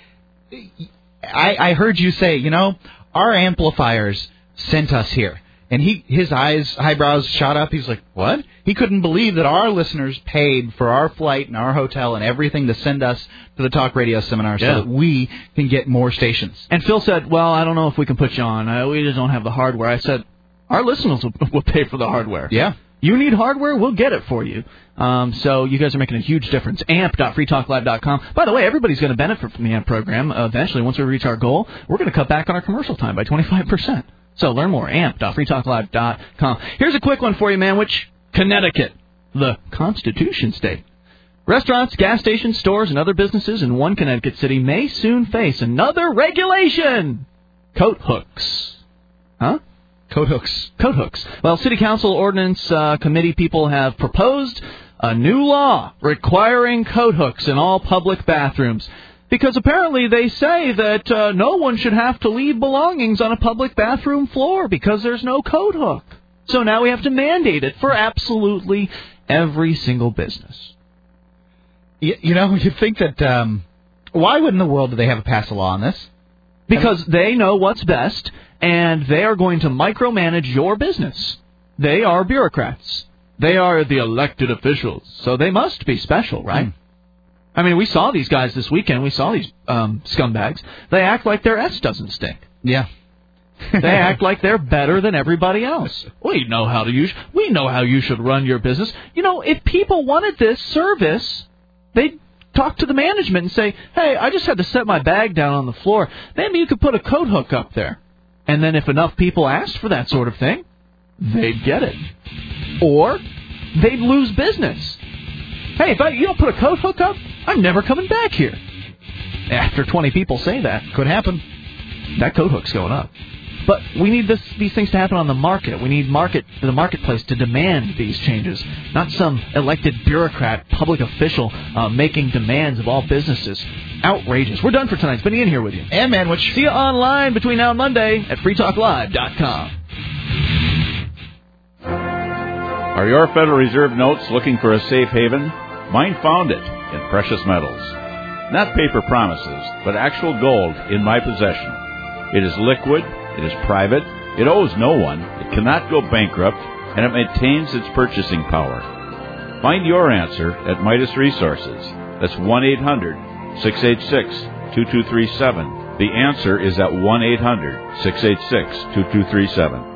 I, I heard you say, you know, our amplifiers sent us here. And he, his eyes, eyebrows shot up. He's like, what? He couldn't believe that our listeners paid for our flight and our hotel and everything to send us to the talk radio seminar Yeah. so that we can get more stations. And Phil said, well, I don't know if we can put you on. Uh, we just don't have the hardware. I said, our listeners will, will pay for the hardware. Yeah. You need hardware, we'll get it for you. Um, so you guys are making a huge difference. amp dot free talk live dot com. By the way, everybody's going to benefit from the AMP program. Uh, eventually, once we reach our goal, we're going to cut back on our commercial time by twenty-five percent. So learn more, amp dot free talk live dot com. Here's a quick one for you, man. Which Connecticut, the Constitution State. Restaurants, gas stations, stores, and other businesses in one Connecticut city may soon face another regulation. Coat hooks. Huh? Coat hooks. Coat hooks. Well, City Council Ordinance uh, Committee people have proposed a new law requiring coat hooks in all public bathrooms. Because apparently they say that uh, no one should have to leave belongings on a public bathroom floor because there's no coat hook. So now we have to mandate it for absolutely every single business. You, you know, you think that, um, why would in the world do they have to pass a law on this? Because they know what's best, and they are going to micromanage your business. They are bureaucrats. They are the elected officials, so they must be special, right? Mm. I mean, we saw these guys this weekend. We saw these um, scumbags. They act like their S doesn't stink. Yeah. They act like they're better than everybody else. We know how to use. We know how you should run your business. You know, if people wanted this service, they'd talk to the management and say, hey, I just had to set my bag down on the floor. Maybe you could put a coat hook up there. And then if enough people asked for that sort of thing, they'd get it. Or they'd lose business. Hey, if I, you don't put a coat hook up, I'm never coming back here. After twenty people say that, could happen. That coat hook's going up. But we need this, these things to happen on the market. We need market the marketplace to demand these changes, not some elected bureaucrat, public official uh, making demands of all businesses. Outrageous. We're done for tonight. It's been Ian here with you. And Manwich. See you online between now and Monday at free talk live dot com. Are your Federal Reserve notes looking for a safe haven? Mine found it in precious metals. Not paper promises, but actual gold in my possession. It is liquid. It is private, it owes no one, it cannot go bankrupt, and it maintains its purchasing power. Find your answer at Midas Resources. That's one eight hundred six eight six two two three seven. The answer is at one eight hundred six eight six two two three seven.